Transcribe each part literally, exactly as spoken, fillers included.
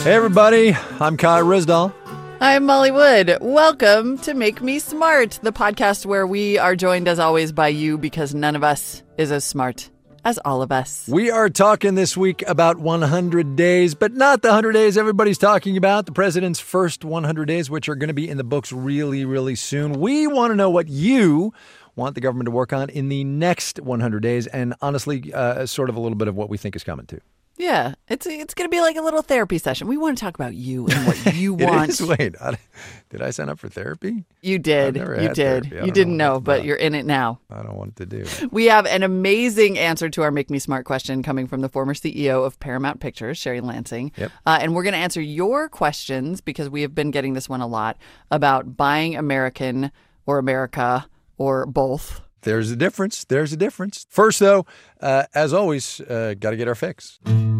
Hey, everybody. I'm Kai Ryssdal. I'm Molly Wood. Welcome to Make Me Smart, the podcast where we are joined, as always, by you because none of us is as smart as all of us. We are talking this week about one hundred days, but not the one hundred days everybody's talking about, the president's first one hundred days, which are going to be in the books really, really soon. We want to know what you want the government to work on in the next one hundred days, and honestly, uh, sort of a little bit of what we think is coming, too. Yeah, it's it's going to be like a little therapy session. We want to talk about you and what you want. It is. Wait, I, did I sign up for therapy? You did. I've never You had did. therapy. I You don't didn't know what know, it's but about. you're in it now. I don't want to do. We have an amazing answer to our Make Me Smart question coming from the former C E O of Paramount Pictures, Sherry Lansing. Yep. Uh, and we're going to answer your questions because we have been getting this one a lot about buying American or America or both. There's a difference. There's a difference. First, though, uh, as always, uh, got to get our fix.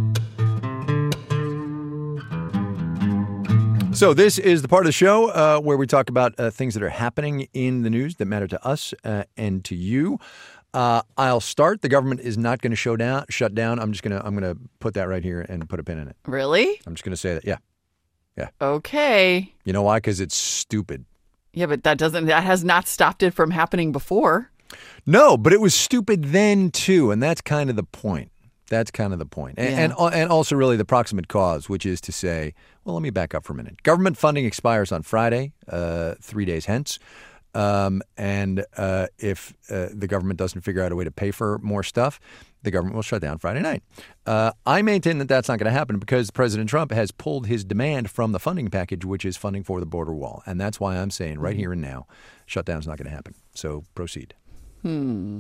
So this is the part of the show uh, where we talk about uh, things that are happening in the news that matter to us uh, and to you. Uh, I'll start. The government is not going to show down, shut down. I'm just going to I'm going to put that right here and put a pin in it. Really? I'm just going to say that. Yeah. Yeah. Okay. You know why? Because it's stupid. Yeah, but that doesn't that has not stopped it from happening before. No, but it was stupid then, too. And that's kind of the point. That's kind of the point. And, Yeah. and and also really the proximate cause, which is to say, well, let me back up for a minute. Government funding expires on Friday, uh, three days hence. Um, and uh, if uh, the government doesn't figure out a way to pay for more stuff, the government will shut down Friday night. Uh, I maintain that that's not going to happen because President Trump has pulled his demand from the funding package, which is funding for the border wall. And that's why I'm saying right here and now, shutdown's not going to happen. So proceed. Hmm.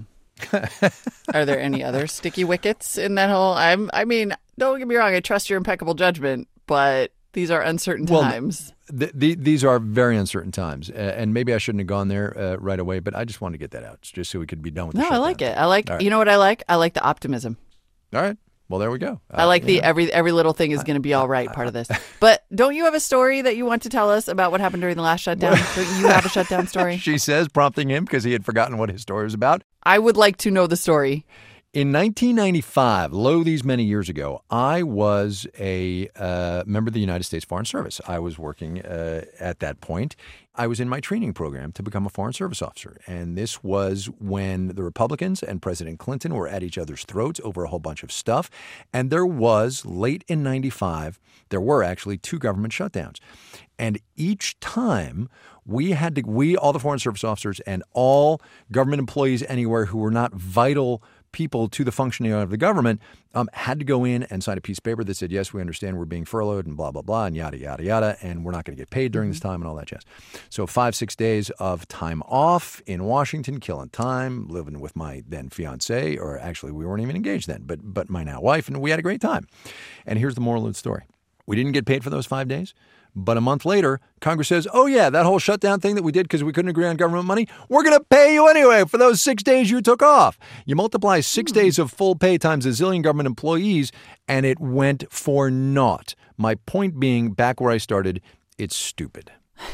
Are there any other sticky wickets in that whole? I'm. I mean, don't get me wrong. I trust your impeccable judgment, but these are uncertain Well, times. Th- th- these are very uncertain times, uh, and maybe I shouldn't have gone there uh, right away. But I just wanted to get that out, just so we could be done with. No, the I shutdown. like it. I like. All right. You know what I like? I like the optimism. All right. Well, there we go. I like Uh, the you know. every every little thing is going to be all right part of this. But don't you have a story that you want to tell us about what happened during the last shutdown? Don't you have a shutdown story? She says, prompting him because he had forgotten what his story was about. I would like to know the story. In nineteen ninety-five, lo these many years ago, I was a uh, member of the United States Foreign Service. I was working uh, at that point. I was in my training program to become a Foreign Service officer. And this was when the Republicans and President Clinton were at each other's throats over a whole bunch of stuff. And there was, late in ninety-five, there were actually two government shutdowns. And each time we had to, we, all the Foreign Service officers and all government employees anywhere who were not vital people to the functioning of the government um, had to go in and sign a piece of paper that said, yes, we understand we're being furloughed and blah, blah, blah, and yada, yada, yada, and we're not going to get paid during this time and all that jazz. So five, six days of time off in Washington, killing time, living with my then fiance, or actually we weren't even engaged then, but but my now wife, and we had a great time. And here's the moral of the story. We didn't get paid for those five days. But a month later, Congress says, oh, yeah, that whole shutdown thing that we did because we couldn't agree on government money, we're going to pay you anyway for those six days you took off. You multiply six days of full pay times a zillion government employees, and it went for naught. My point being, back where I started, it's stupid.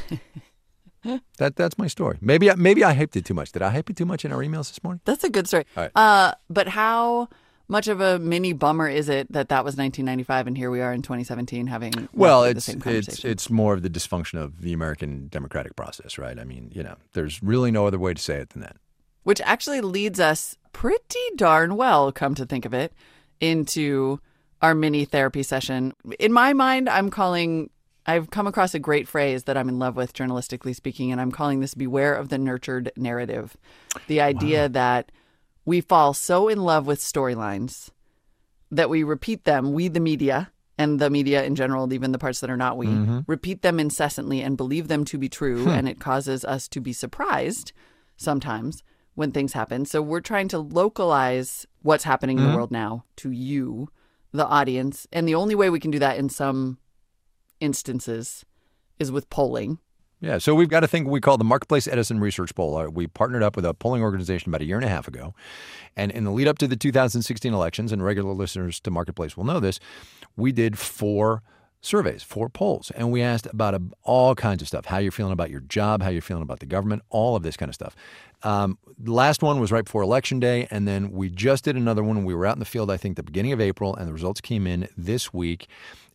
that That's my story. Maybe I, maybe I hyped it too much. Did I hype it too much in our emails this morning? That's a good story. All right. Uh, but how much of a mini bummer is it that that was nineteen ninety-five and here we are in twenty seventeen having Well, roughly it's the same it's conversation? it's more of the dysfunction of the American democratic process, right? I mean, you know, there's really no other way to say it than that. Which actually leads us pretty darn well, come to think of it, into our mini therapy session. In my mind, I'm calling, I've come across a great phrase that I'm in love with, journalistically speaking, and I'm calling this beware of the nurtured narrative. The idea wow. that we fall so in love with storylines that we repeat them, we the media, and the media in general, even the parts that are not we, mm-hmm. repeat them incessantly and believe them to be true, hmm. and it causes us to be surprised sometimes when things happen. So we're trying to localize what's happening in mm-hmm. the world now to you, the audience, and the only way we can do that in some instances is with polling. Yeah, so we've got a thing we call the Marketplace Edison Research Poll. We partnered up with a polling organization about a year and a half ago. And in the lead up to the two thousand sixteen elections, and regular listeners to Marketplace will know this, we did four surveys, four polls. And we asked about a, all kinds of stuff, how you're feeling about your job, how you're feeling about the government, all of this kind of stuff. Um, the last one was right before Election Day, and then we just did another one. We were out in the field, I think, the beginning of April, and the results came in this week.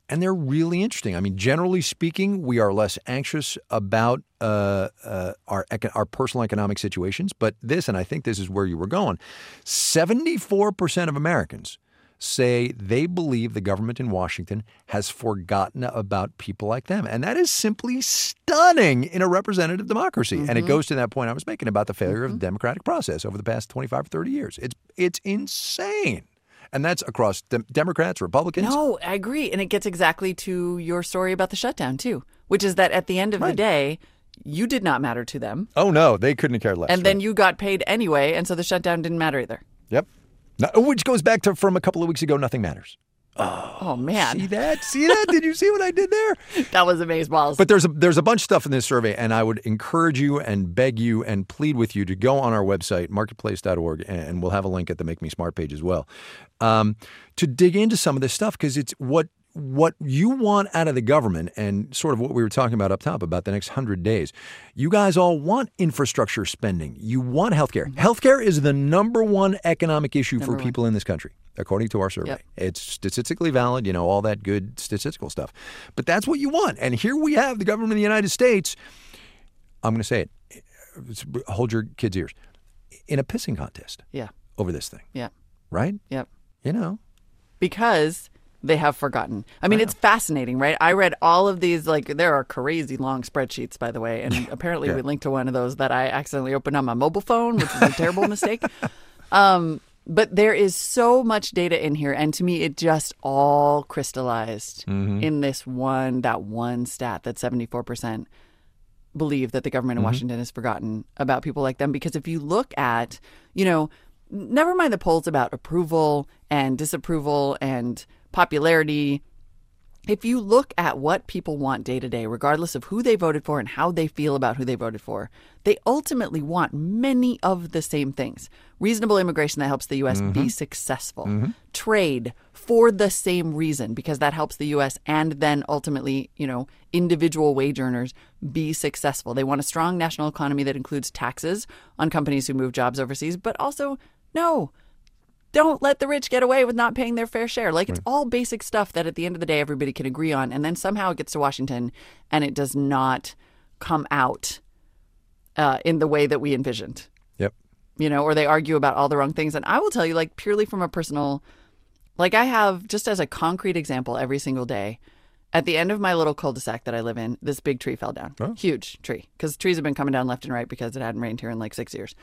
And they're really interesting. I mean, generally speaking, we are less anxious about uh, uh, our eco- our personal economic situations. But this, and I think this is where you were going, seventy-four percent of Americans say they believe the government in Washington has forgotten about people like them. And that is simply stunning in a representative democracy. Mm-hmm. And it goes to that point I was making about the failure mm-hmm. of the democratic process over the past twenty-five or thirty years. It's, it's insane. And that's across de- Democrats, Republicans. No, I agree. And it gets exactly to your story about the shutdown, too, which is that at the end of right. the day, you did not matter to them. Oh, no, they couldn't have cared less. And right. then you got paid anyway. And so the shutdown didn't matter either. Yep. No, which goes back to from a couple of weeks ago, nothing matters. Oh, oh man. See that? See that? Did you see what I did there? That was amazeballs. But there's a, there's a bunch of stuff in this survey, and I would encourage you and beg you and plead with you to go on our website, marketplace dot org, and we'll have a link at the Make Me Smart page as well, um, to dig into some of this stuff, because it's what what you want out of the government, and sort of what we were talking about up top about the next hundred days. You guys all want infrastructure spending. You want healthcare. Mm-hmm. Healthcare is the number one economic issue number for one. people in this country, according to our survey. Yep. It's statistically valid, you know, all that good statistical stuff. But that's what you want. And here we have the government of the United States, I'm going to say it, hold your kids' ears, in a pissing contest yeah. over this thing. Yeah. Right? Yep. You know. Because they have forgotten. I mean, wow. It's fascinating, right? I read all of these, like, there are crazy long spreadsheets, by the way. And apparently yeah. we linked to one of those that I accidentally opened on my mobile phone, which is a terrible mistake. Um, but there is so much data in here. And to me, it just all crystallized mm-hmm. in this one, that one stat that seventy-four percent believe that the government in mm-hmm. Washington has forgotten about people like them. Because if you look at, you know, never mind the polls about approval and disapproval and popularity. If you look at what people want day to day, regardless of who they voted for and how they feel about who they voted for, they ultimately want many of the same things. Reasonable immigration that helps the U S mm-hmm. be successful. Mm-hmm. Trade for the same reason, because that helps the U S and then ultimately, you know, individual wage earners be successful. They want a strong national economy that includes taxes on companies who move jobs overseas, but also, no, don't let the rich get away with not paying their fair share. Like, it's all basic stuff that at the end of the day, everybody can agree on. And then somehow it gets to Washington and it does not come out uh, in the way that we envisioned. Yep. You know, or they argue about all the wrong things. And I will tell you, like, purely from a personal, like, I have, just as a concrete example every single day, at the end of my little cul-de-sac that I live in, this big tree fell down. Oh. Huge tree. Because trees have been coming down left and right because it hadn't rained here in like six years.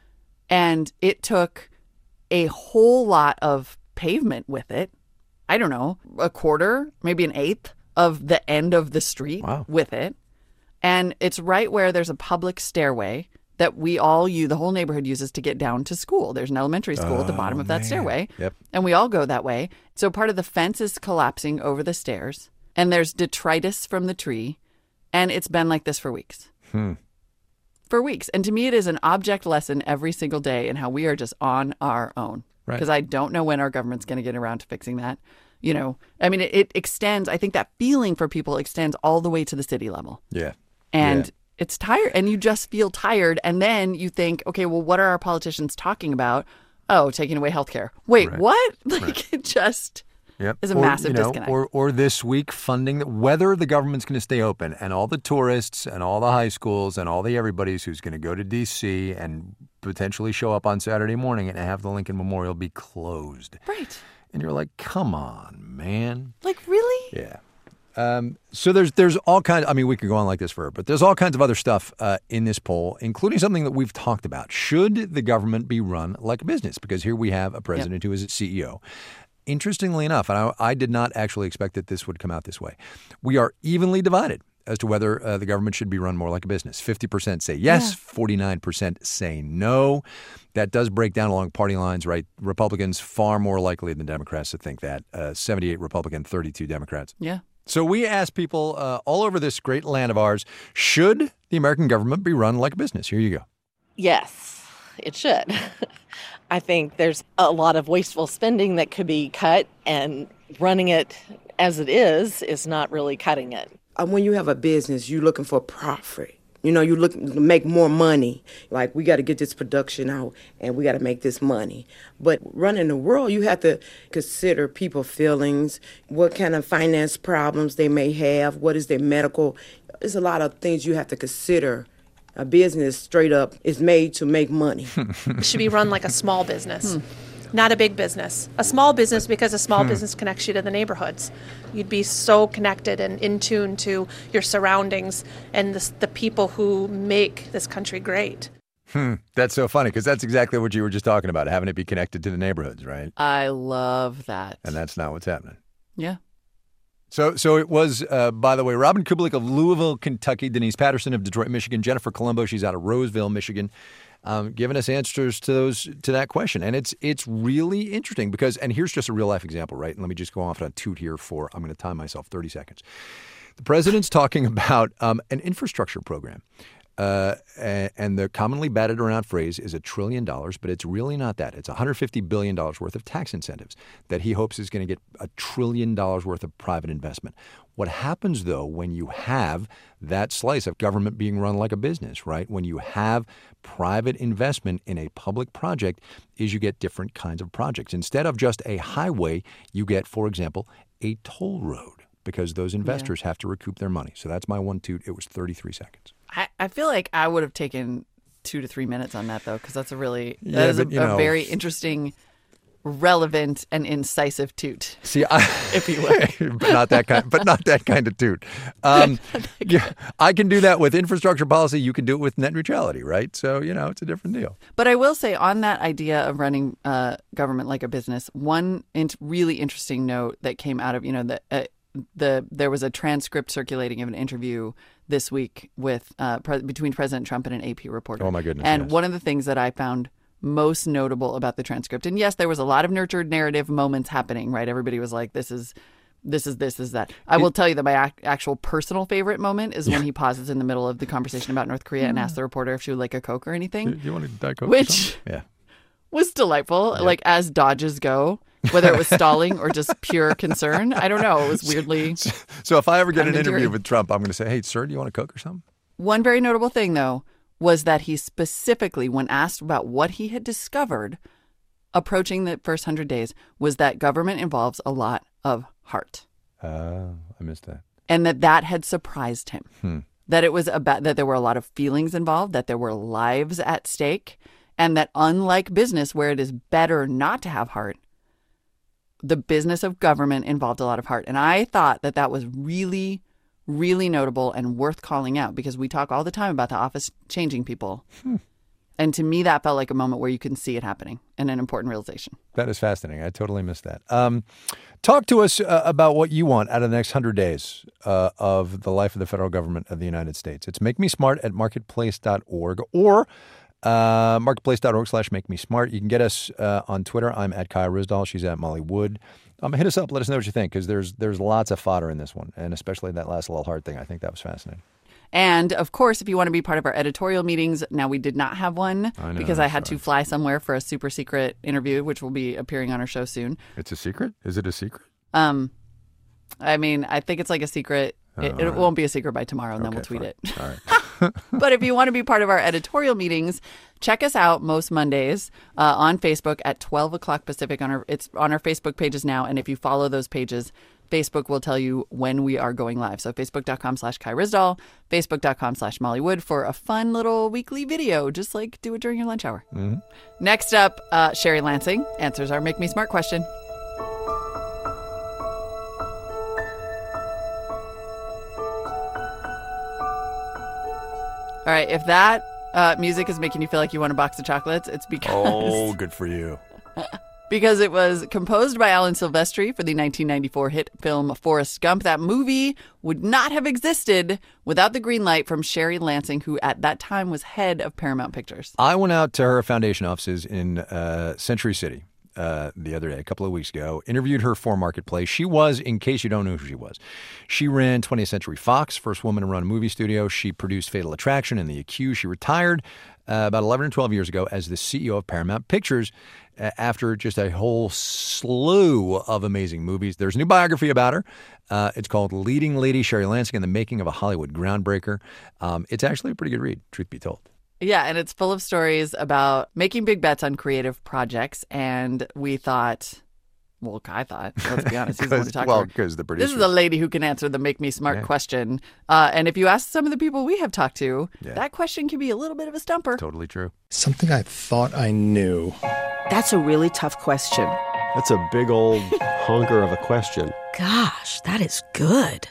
And it took a whole lot of pavement with it. I don't know, a quarter, maybe an eighth of the end of the street wow. with it. And it's right where there's a public stairway that we all use, the whole neighborhood uses to get down to school. There's an elementary school oh, at the bottom of that man. stairway. Yep. And we all go that way. So part of the fence is collapsing over the stairs. And there's detritus from the tree. And it's been like this for weeks. Hmm. For weeks. And to me, it is an object lesson every single day in how we are just on our own. Because right. I don't know when our government's going to get around to fixing that. You know, I mean, it, it extends. I think that feeling for people extends all the way to the city level. Yeah. And yeah. it's tired. And you just feel tired. And then you think, okay, well, what are our politicians talking about? Oh, taking away health care. Wait, right. what? Like, right. it just... Yep. is a or, massive you know, disconnect. Or, or this week funding that whether the government's going to stay open and all the tourists and all the high schools and all the everybody's who's going to go to D C and potentially show up on Saturday morning and have the Lincoln Memorial be closed. Right. And you're like, come on, man. Like, really? Yeah. Um, so there's there's all kinds, I mean, we could go on like this forever, but there's all kinds of other stuff uh, in this poll, including something that we've talked about. Should the government be run like a business? Because here we have a president yep. who is a C E O. Interestingly enough, and I, I did not actually expect that this would come out this way, we are evenly divided as to whether uh, the government should be run more like a business. fifty percent say yes, yeah. forty-nine percent say no. That does break down along party lines, right? Republicans far more likely than Democrats to think that. Uh, seventy-eight Republican, thirty-two Democrats. Yeah. So we asked people uh, all over this great land of ours, should the American government be run like a business? Here you go. Yes, it should. I think there's a lot of wasteful spending that could be cut, and running it as it is is not really cutting it. When you have a business, you're looking for profit. You know, you look to make more money. Like, we got to get this production out and we got to make this money. But running the world, you have to consider people's feelings, what kind of finance problems they may have, what is their medical. There's a lot of things you have to consider. A business straight up is made to make money. It should be run like a small business. Hmm. Not a big business. A small business because a small hmm. business connects you to the neighborhoods. You'd be so connected and in tune to your surroundings and the, the people who make this country great. Hmm. That's so funny because that's exactly what you were just talking about, having it be connected to the neighborhoods, right? I love that. And that's not what's happening. Yeah. So so it was, uh, by the way, Robin Kubelik of Louisville, Kentucky, Denise Patterson of Detroit, Michigan, Jennifer Colombo, she's out of Roseville, Michigan, um, giving us answers to those to that question. And it's it's really interesting because, and here's just a real life example, right? And let me just go off on a toot here for, I'm going to time myself thirty seconds. The president's talking about um, an infrastructure program. Uh, and the commonly batted around phrase is a trillion dollars, but it's really not that. It's one hundred fifty billion dollars worth of tax incentives that he hopes is going to get a trillion dollars worth of private investment. What happens, though, when you have that slice of government being run like a business, right? When you have private investment in a public project, is you get different kinds of projects. Instead of just a highway, you get, for example, a toll road because those investors yeah. have to recoup their money. So that's my one toot. It was thirty-three seconds. I, I feel like I would have taken two to three minutes on that, though, because that's a really, that yeah, is but, a, you know, a very interesting, relevant, and incisive toot. See, I, if you will. but not that kind, but not that kind of toot. Um, yeah, I can do that with infrastructure policy. You can do it with net neutrality, right? So, you know, it's a different deal. But I will say on that idea of running uh, government like a business, one in- really interesting note that came out of, you know, the, uh, the there was a transcript circulating of an interview this week with uh, pre- between President Trump and an A P reporter. Oh, my goodness. And yes. one of the things that I found most notable about the transcript, and yes, there was a lot of nurtured narrative moments happening, right? Everybody was like, this is this is this is that. I will tell you that my ac- actual personal favorite moment is yeah. when he pauses in the middle of the conversation about North Korea and asks the reporter if she would like a Coke or anything. You, you want to Diet Coke? Which yeah. was delightful, yeah. like as dodges go. Whether it was stalling or just pure concern, I don't know. It was weirdly. So if I ever get an interview with Trump, I'm going to say, hey, sir, do you want a Coke or something? One very notable thing, though, was that he specifically, when asked about what he had discovered approaching the first hundred days, was that government involves a lot of heart. Oh, uh, I missed that. And that that had surprised him. Hmm. That it was about, that there were a lot of feelings involved, that there were lives at stake, and that unlike business, where it is better not to have heart, the business of government involved a lot of heart. And I thought that that was really, really notable and worth calling out because we talk all the time about the office changing people. Hmm. And to me, that felt like a moment where you can see it happening and an important realization. That is fascinating. I totally missed that. Um, talk to us uh, about what you want out of the next hundred days uh, of the life of the federal government of the United States. It's Make Me Smart at marketplace dot org or Uh, marketplace.org slash make me smart. You can get us uh, on Twitter. I'm at Kaya Risdall. She's at Molly Wood. Um, hit us up. Let us know what you think because there's there's lots of fodder in this one, and especially that last little heart thing. I think that was fascinating. And, of course, if you want to be part of our editorial meetings, now we did not have one I know, because I had sorry. to fly somewhere for a super secret interview, which will be appearing on our show soon. It's a secret? Is it a secret? Um, I mean, I think it's like a secret. Oh, it it right. won't be a secret by tomorrow, and okay, then we'll tweet fine. it. All right. But if you want to be part of our editorial meetings, check us out most Mondays uh, on Facebook at twelve o'clock Pacific. On our It's on our Facebook pages now. And if you follow those pages, Facebook will tell you when we are going live. So facebook.com slash Kai Risdall, facebook.com slash Molly Wood for a fun little weekly video. Just like do it during your lunch hour. Mm-hmm. Next up, uh, Sherry Lansing answers our Make Me Smart question. All right, if that uh, music is making you feel like you want a box of chocolates, it's because... Oh, good for you. Because it was composed by Alan Silvestri for the nineteen ninety-four hit film Forrest Gump. That movie would not have existed without the green light from Sherry Lansing, who at that time was head of Paramount Pictures. I went out to her foundation offices in uh, Century City uh, the other day, a couple of weeks ago. Interviewed her for Marketplace. She was, in case you don't know who she was, she ran twentieth Century Fox, first woman to run a movie studio. She produced Fatal Attraction and The Accused. She retired uh, about eleven or twelve years ago as the C E O of Paramount Pictures uh, after just a whole slew of amazing movies. There's a new biography about her. Uh, it's called Leading Lady, Sherry Lansing and the Making of a Hollywood Groundbreaker. Um, it's actually a pretty good read, truth be told. Yeah, and it's full of stories about making big bets on creative projects. And we thought, well, I thought, let's be honest, he's the one to talk well, to her. because the producer. This is a lady who can answer the make me smart Yeah. question. Uh, and if you ask some of the people we have talked to, Yeah. that question can be a little bit of a stumper. Totally true. Something I thought I knew. That's a really tough question. That's a big old honker of a question. Gosh, that is good.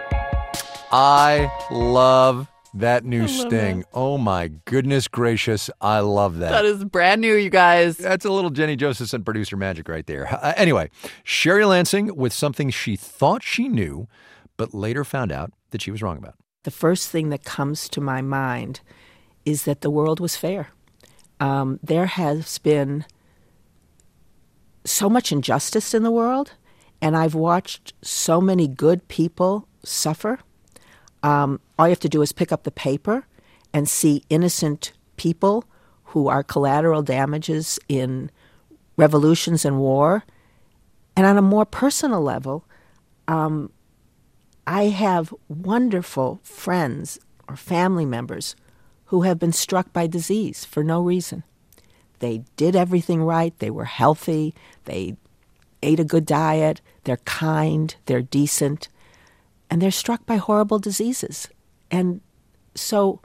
I love that new sting. Oh, my goodness gracious. I love that. That is brand new, you guys. That's a little Jenny Josephson producer magic right there. Uh, anyway, Sherry Lansing with something she thought she knew, but later found out that she was wrong about. The first thing that comes to my mind is that the world was fair. Um, there has been so much injustice in the world, and I've watched so many good people suffer. Um, all you have to do is pick up the paper and see innocent people who are collateral damages in revolutions and war. And on a more personal level, um, I have wonderful friends or family members who have been struck by disease for no reason. They did everything right. They were healthy. They ate a good diet. They're kind. They're decent. And they're struck by horrible diseases. And so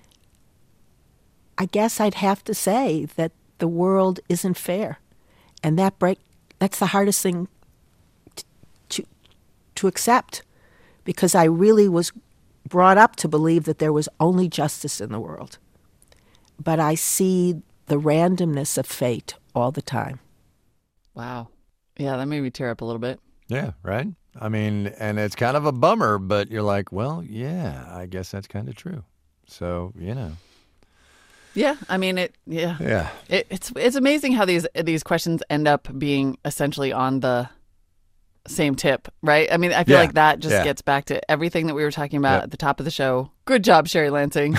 I guess I'd have to say that the world isn't fair. And that break that's the hardest thing to, to, to accept, because I really was brought up to believe that there was only justice in the world. But I see the randomness of fate all the time. Wow. Yeah, that made me tear up a little bit. Yeah, right? I mean, and it's kind of a bummer, but you're like, well, yeah, I guess that's kind of true. So, you know. Yeah, I mean, it. Yeah, Yeah. It, it's it's amazing how these these questions end up being essentially on the same tip, right? I mean, I feel Yeah, like that just yeah. gets back to everything that we were talking about Yep. at the top of the show. Good job, Sherry Lansing.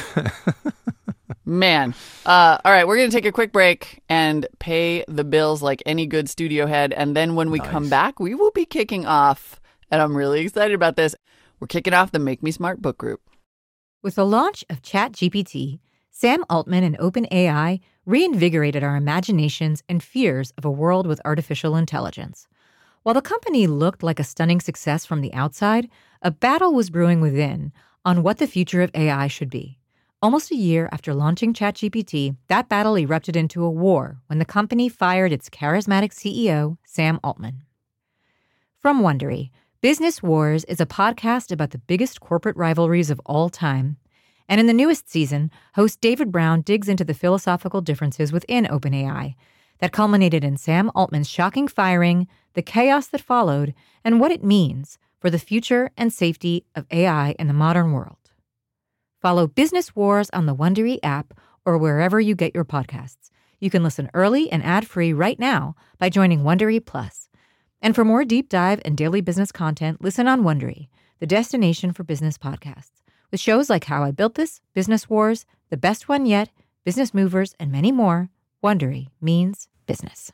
Man. Uh, all right, we're going to take a quick break and pay the bills like any good studio head. And then when we Nice. come back, we will be kicking off, and I'm really excited about this, we're kicking off the Make Me Smart book group. With the launch of ChatGPT, Sam Altman and OpenAI reinvigorated our imaginations and fears of a world with artificial intelligence. While the company looked like a stunning success from the outside, a battle was brewing within on what the future of A I should be. Almost a year after launching ChatGPT, that battle erupted into a war when the company fired its charismatic C E O, Sam Altman. From Wondery, Business Wars is a podcast about the biggest corporate rivalries of all time. And in the newest season, host David Brown digs into the philosophical differences within OpenAI that culminated in Sam Altman's shocking firing, the chaos that followed, and what it means for the future and safety of A I in the modern world. Follow Business Wars on the Wondery app or wherever you get your podcasts. You can listen early and ad-free right now by joining Wondery Plus. And for more deep dive and daily business content, listen on Wondery, the destination for business podcasts, with shows like How I Built This, Business Wars, The Best One Yet, Business Movers, and many more. Wondery means business.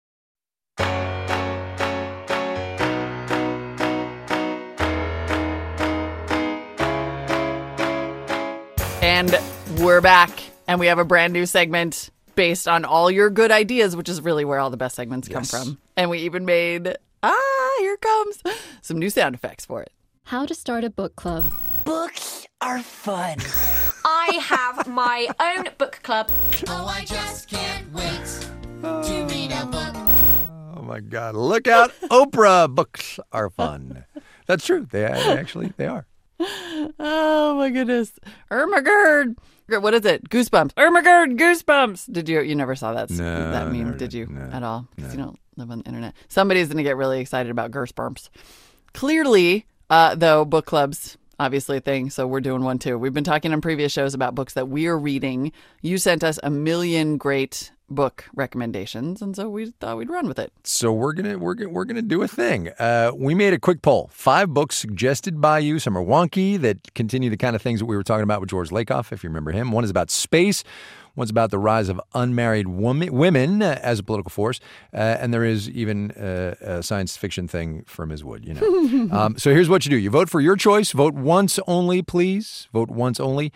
And we're back, and we have a brand new segment based on all your good ideas, which is really where all the best segments come Yes. from. And we even made, ah, here it comes, some new sound effects for it. How to start a book club. Books are fun. I have my own book club. Oh, I just can't wait to read a book. Oh, my God. Look out. Oprah books are fun. That's true. They actually, they are. Oh, my goodness. Ermagerd. What is it? Goosebumps. Ermagerd, Goosebumps. Did you, you never saw that, No, that meme, never did did. you, No. at all? Because No. you don't live on the internet. Somebody's going to get really excited about Goosebumps. Clearly, uh, though, book clubs, obviously a thing, so we're doing one too. We've been talking on previous shows about books that we are reading. You sent us a million great book recommendations, and so we thought we'd run with it. So we're gonna we're gonna we're gonna do a thing. Uh, we made a quick poll: five books suggested by you. Some are wonky that continue the kind of things that we were talking about with George Lakoff, if you remember him. One is about space. One's about the rise of unmarried woman, women as a political force, uh, and there is even uh, a science fiction thing for Miz Wood. You know. um, so here's what you do: you vote for your choice. Vote once only, please. Vote once only.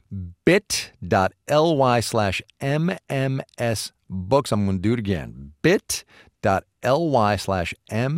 bit.ly slash MMS books. I'm going to do it again. bit.ly slash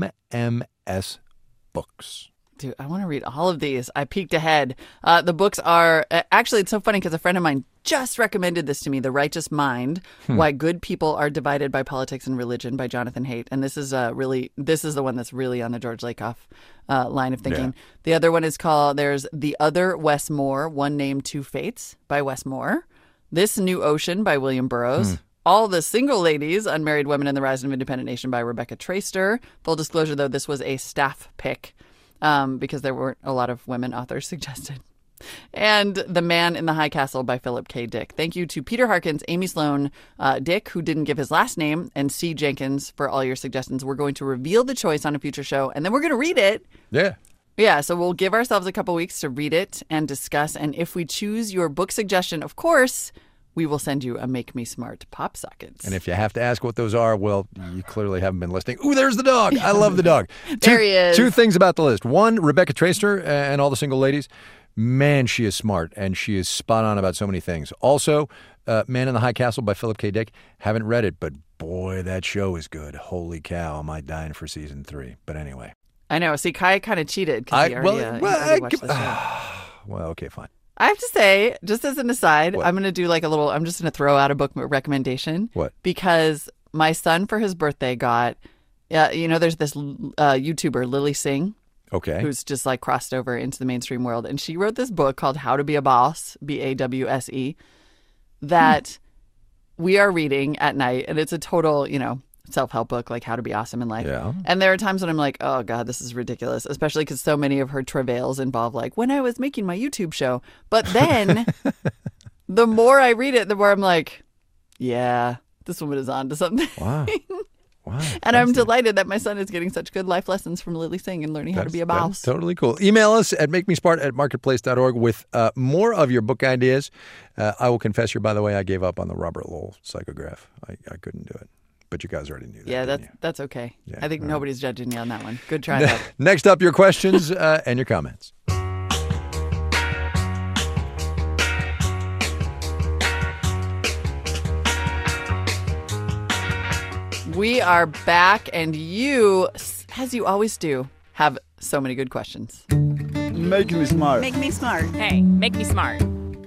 MMS books. Dude, I want to read all of these. I peeked ahead. Uh, the books are, uh, actually, it's so funny because a friend of mine just recommended this to me, The Righteous Mind, hmm. Why Good People Are Divided by Politics and Religion by Jonathan Haidt. And this is uh, really, this is the one that's really on the George Lakoff uh, line of thinking. Yeah. The other one is called, there's The Other Wes Moore, One Name, Two Fates by Wes Moore. This New Ocean by William Burroughs. Hmm. All the Single Ladies, Unmarried Women and the Rise of Independent Nation by Rebecca Traister. Full disclosure, though, this was a staff pick. Um, because there weren't a lot of women authors suggested. And The Man in the High Castle by Philip K. Dick. Thank you to Peter Harkins, Amy Sloan, uh, Dick, who didn't give his last name, and C. Jenkins for all your suggestions. We're going to reveal the choice on a future show, and then we're going to read it. Yeah. Yeah, so we'll give ourselves a couple weeks to read it and discuss. And if we choose your book suggestion, of course, we will send you a Make Me Smart pop sockets. And if you have to ask what those are, well, you clearly haven't been listening. Ooh, there's the dog. I love the dog. There two, he is. Two things about the list. One, Rebecca Traister and all the Single Ladies. Man, she is smart, and she is spot on about so many things. Also, uh, Man in the High Castle by Philip K. Dick. Haven't read it, but boy, that show is good. Holy cow, am I dying for season three. But anyway. I know. See, Kai kind of cheated because he already, well, uh, well, he already I, watched the show. Well, okay, fine. I have to say, just as an aside, What? I'm going to do like a little, I'm just going to throw out a book recommendation. What? Because my son for his birthday got, uh, you know, there's this uh, YouTuber, Lily Singh. Okay. Who's just like crossed over into the mainstream world. And she wrote this book called How to Be a Boss, B A W S E, that hmm. we are reading at night. And it's a total, you know, self-help book, like how to be awesome in life. Yeah. And there are times when I'm like, oh God, this is ridiculous, especially because so many of her travails involve like when I was making my YouTube show. But then the more I read it, the more I'm like, yeah, this woman is on to something. Wow. Wow. And I'm delighted that my son is getting such good life lessons from Lily Singh and learning how to be a boss. Totally cool. Email us at makemesmart at marketplace dot org with uh, more of your book ideas. Uh, I will confess here, by the way, I gave up on the Robert Lowell psychograph. I, I couldn't do it. But you guys already knew that. Yeah, that's you? that's okay. Yeah, I think right. nobody's judging you on that one. Good try, though. Next up, your questions uh, and your comments. We are back, and you, as you always do, have so many good questions. Make me smart. Make me smart. Hey, make me smart.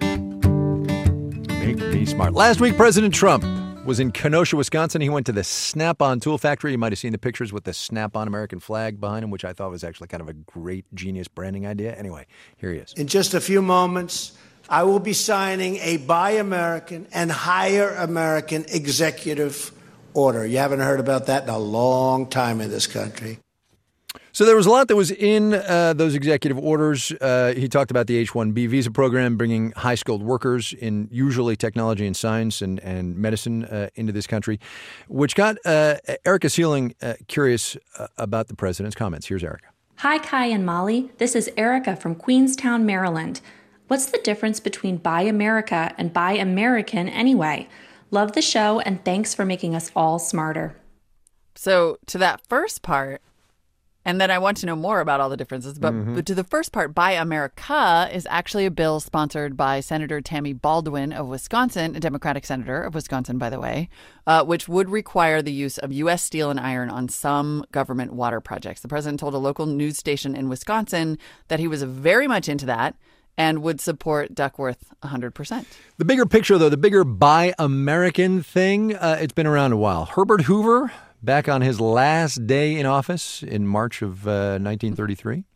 Make me smart. Last week, President Trump was in Kenosha, Wisconsin. He went to the Snap-on tool factory. You might have seen the pictures with the Snap-on American flag behind him, which I thought was actually kind of a great, genius branding idea. Anyway, here he is. In just a few moments, I will be signing a Buy American and Hire American executive order. You haven't heard about that in a long time in this country. So there was a lot that was in uh, those executive orders. Uh, he talked about the H one B visa program, bringing high-skilled workers in usually technology and science and, and medicine uh, into this country, which got uh, Erica Sealing uh, curious uh, about the president's comments. Here's Erica. Hi, Kai and Molly. This is Erica from Queenstown, Maryland. What's the difference between Buy America and Buy American anyway? Love the show, and thanks for making us all smarter. So to that first part, and then I want to know more about all the differences, but, mm-hmm. but to the first part, Buy America is actually a bill sponsored by Senator Tammy Baldwin of Wisconsin, a Democratic senator of Wisconsin, by the way, uh, which would require the use of U S steel and iron on some government water projects. The president told a local news station in Wisconsin that he was very much into that and would support Duckworth one hundred percent. The bigger picture, though, the bigger Buy American thing, uh, it's been around a while. Herbert Hoover, back on his last day in office in March of uh, nineteen thirty-three,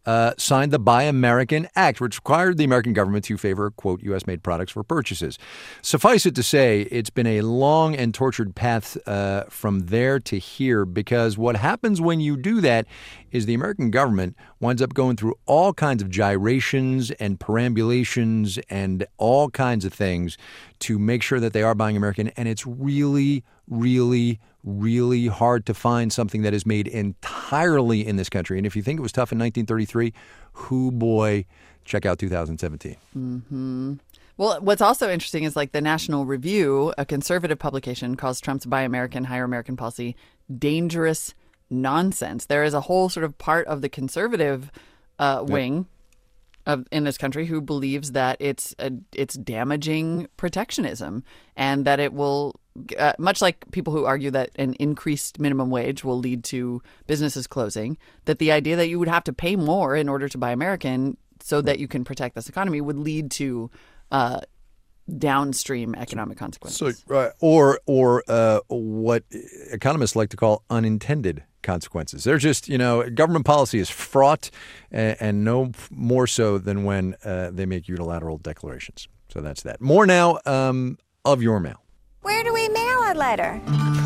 uh, signed the Buy American Act, which required the American government to favor, quote, U S-made products for purchases. Suffice it to say, it's been a long and tortured path uh, from there to here, because what happens when you do that is the American government winds up going through all kinds of gyrations and perambulations and all kinds of things to make sure that they are buying American. And it's really, really, really hard to find something that is made entirely in this country. And if you think it was tough in nineteen thirty-three, hoo boy, check out two thousand seventeen. Mm-hmm. Well, what's also interesting is like the National Review, a conservative publication, calls Trump's Buy American, Hire American policy dangerous nonsense. There is a whole sort of part of the conservative uh, wing yep. of in this country who believes that it's a, it's damaging protectionism and that it will, uh, much like people who argue that an increased minimum wage will lead to businesses closing, that the idea that you would have to pay more in order to buy American so that you can protect this economy would lead to uh, downstream economic consequences. So, uh, or or uh, what economists like to call unintended consequences. They're just, you know, government policy is fraught and, and no more so than when uh, they make unilateral declarations. So that's that. More now um, of your mail. Where do we mail a letter?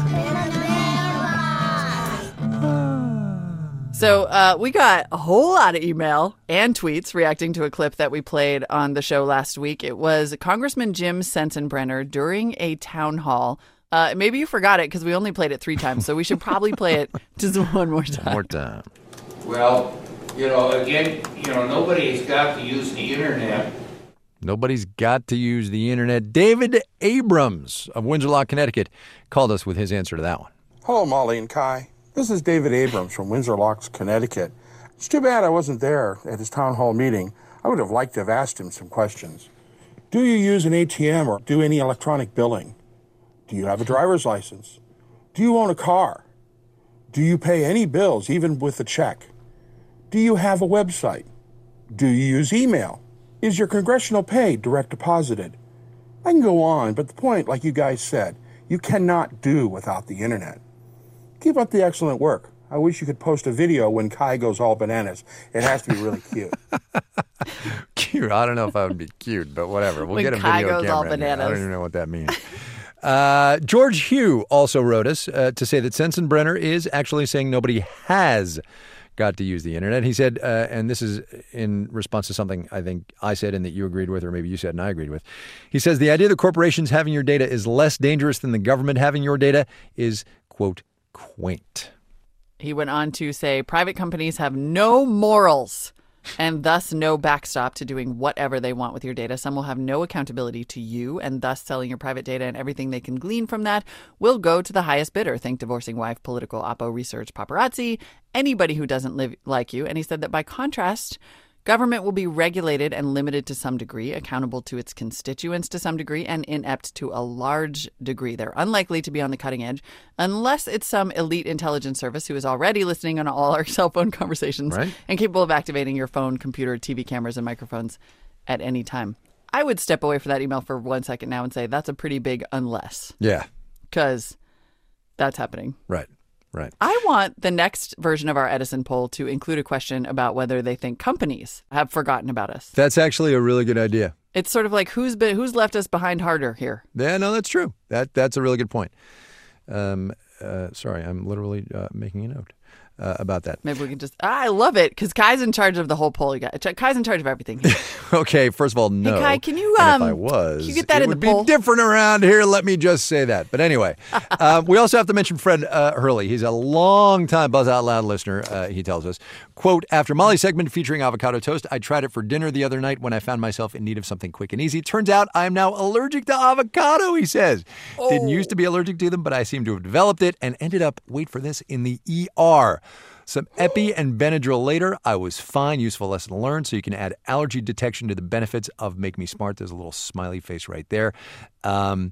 So uh, we got a whole lot of email and tweets reacting to a clip that we played on the show last week. It was Congressman Jim Sensenbrenner during a town hall. Uh, maybe you forgot it because we only played it three times, so we should probably play it just one more time. One more time. Well, you know, again, you know, nobody's got to use the internet. Nobody's got to use the internet. David Abrams of Windsor Loch, Connecticut, called us with his answer to that one. Hello, Molly and Kai. This is David Abrams from Windsor Loch, Connecticut. It's too bad I wasn't there at his town hall meeting. I would have liked to have asked him some questions. Do you use an A T M or do any electronic billing? Do you have a driver's license? Do you own a car? Do you pay any bills, even with a check? Do you have a website? Do you use email? Is your congressional pay direct deposited? I can go on, but the point, like you guys said, you cannot do without the internet. Keep up the excellent work. I wish you could post a video when Kai goes all bananas. It has to be really cute. Cute. I don't know if I would be cute, but whatever. We'll when get a Kai video goes camera. All bananas. I don't even know what that means. uh, George Hugh also wrote us uh, to say that Sensenbrenner is actually saying nobody has got to use the internet. He said, uh, and this is in response to something I think I said and that you agreed with, or maybe you said and I agreed with. He says the idea that corporations having your data is less dangerous than the government having your data is, quote, quaint. He went on to say private companies have no morals and thus no backstop to doing whatever they want with your data. Some will have no accountability to you, and thus selling your private data and everything they can glean from that will go to the highest bidder. Think divorcing wife, political, oppo, research, paparazzi, anybody who doesn't live like you. And he said that by contrast, government will be regulated and limited to some degree, accountable to its constituents to some degree, and inept to a large degree. They're unlikely to be on the cutting edge unless it's some elite intelligence service who is already listening on all our cell phone conversations right. and capable of activating your phone, computer, T V cameras, and microphones at any time. I would step away from that email for one second now and say that's a pretty big unless. Yeah. Because that's happening. Right. Right. I want the next version of our Edison poll to include a question about whether they think companies have forgotten about us. That's actually a really good idea. It's sort of like who's been who's left us behind harder here. Yeah, no, that's true. That that's a really good point. Um, uh, sorry, I'm literally uh, making a note uh, about that. Maybe we can just. I love it because Kai's in charge of the whole poll. You got Kai's in charge of everything here. Okay, first of all, no. Hey, Kai, can you? And Um, if I was, can you get that it in would the poll? be different around here. Let me just say that. But anyway, uh, we also have to mention Fred uh, Hurley. He's a long-time Buzz Out Loud listener. Uh, he tells us, quote, after Molly's segment featuring avocado toast, I tried it for dinner the other night when I found myself in need of something quick and easy. Turns out I am now allergic to avocado, he says. Oh. Didn't used to be allergic to them, but I seem to have developed it and ended up, wait for this, in the E R. Some Epi and Benadryl later, I was fine. Useful lesson learned. So you can add allergy detection to the benefits of Make Me Smart. There's a little smiley face right there. Um,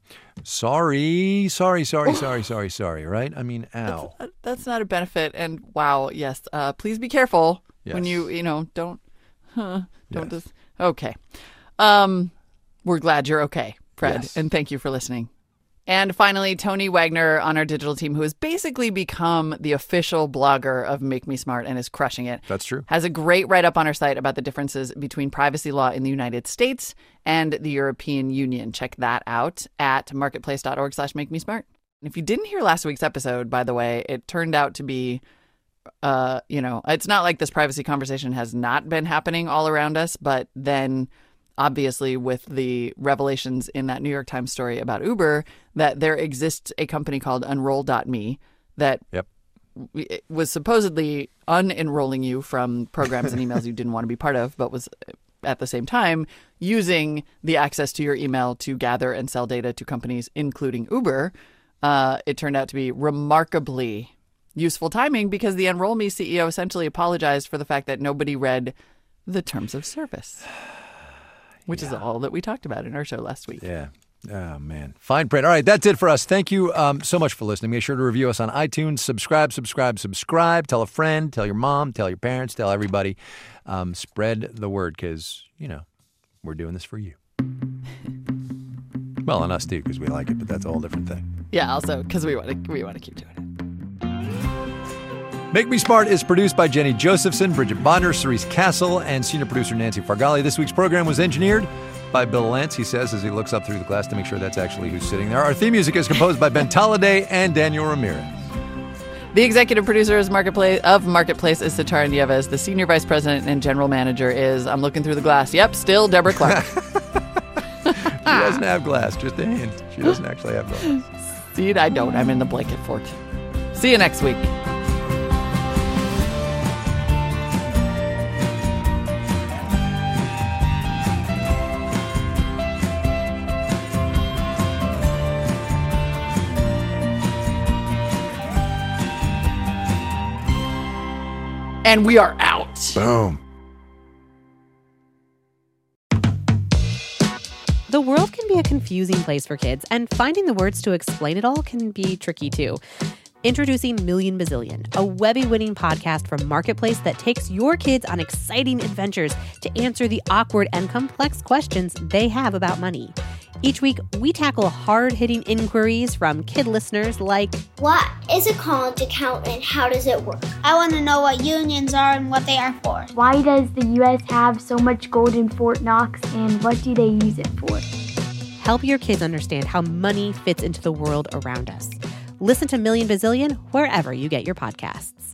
sorry, sorry, sorry, sorry, sorry, sorry, right? I mean, ow. That's, that's not a benefit. And wow, yes. Uh, please be careful Yes. when you, you know, don't, huh, don't Yes. just, okay. Um, we're glad you're okay, Fred. Yes. And thank you for listening. And finally, Tony Wagner on our digital team, who has basically become the official blogger of Make Me Smart and is crushing it. That's true. Has a great write-up on our site about the differences between privacy law in the United States and the European Union. Check that out at marketplace.org slash make me smart. And if you didn't hear last week's episode, by the way, it turned out to be, uh, you know, it's not like this privacy conversation has not been happening all around us, but then obviously with the revelations in that New York Times story about Uber, that there exists a company called Unroll dot me that yep. was supposedly unenrolling you from programs and emails you didn't want to be part of, but was at the same time using the access to your email to gather and sell data to companies, including Uber. Uh, it turned out to be remarkably useful timing because the Unroll Me C E O essentially apologized for the fact that nobody read the terms of service. Which yeah. is all that we talked about in our show last week. Yeah. Oh, man. Fine print. All right, that's it for us. Thank you um, so much for listening. Make sure to review us on iTunes. Subscribe, subscribe, subscribe. Tell a friend, tell your mom, tell your parents, tell everybody. Um, spread the word because, you know, we're doing this for you. Well, and us too because we like it, but that's a whole different thing. Yeah, also because we want to we want to keep doing it. Make Me Smart is produced by Jenny Josephson, Bridget Bonner, Cerise Castle, and senior producer Nancy Fargali. This week's program was engineered by Bill Lance, he says, as he looks up through the glass to make sure that's actually who's sitting there. Our theme music is composed by Ben Tolliday and Daniel Ramirez. The executive producer is Marketplace of Marketplace is Satara Nieves. The senior vice president and general manager is, I'm looking through the glass, yep, still Deborah Clark. She doesn't have glass, just a hint. She doesn't actually have glass. See, I don't. I'm in the blanket fort. See you next week. And we are out. Boom. The world can be a confusing place for kids, and finding the words to explain it all can be tricky too. Introducing Million Bazillion, a Webby-winning podcast from Marketplace that takes your kids on exciting adventures to answer the awkward and complex questions they have about money. Each week, we tackle hard-hitting inquiries from kid listeners like, what is a college account and how does it work? I want to know what unions are and what they are for. Why does the U S have so much gold in Fort Knox and what do they use it for? Help your kids understand how money fits into the world around us. Listen to Million Bazillion wherever you get your podcasts.